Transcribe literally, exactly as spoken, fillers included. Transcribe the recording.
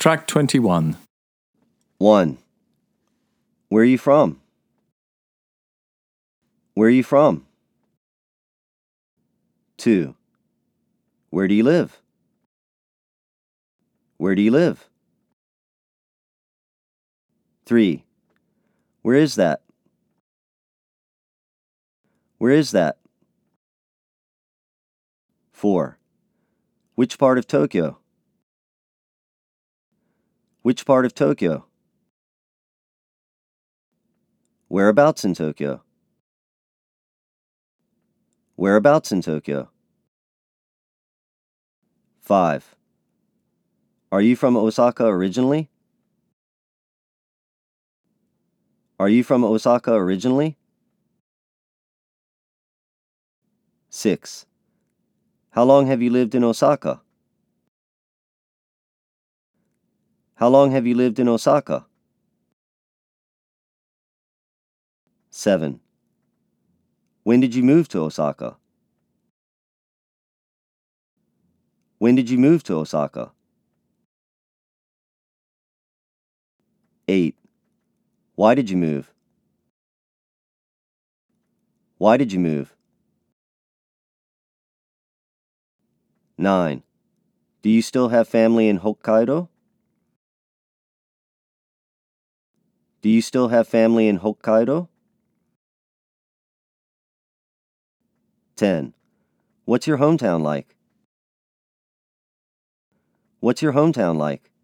Track twenty-one. one. Where are you from? Where are you from? two. Where do you live? Where do you live? three. Where is that? Where is that? four. Which part of Tokyo? Which part of Tokyo? Whereabouts in Tokyo? Whereabouts in Tokyo? five. Are you from Osaka originally? Are you from Osaka originally? six. How long have you lived in Osaka? How long have you lived in Osaka? seven. When did you move to Osaka? When did you move to Osaka? eight. Why did you move? Why did you move? nine. Do you still have family in Hokkaido? Do you still have family in Hokkaido? ten. What's your hometown like? What's your hometown like?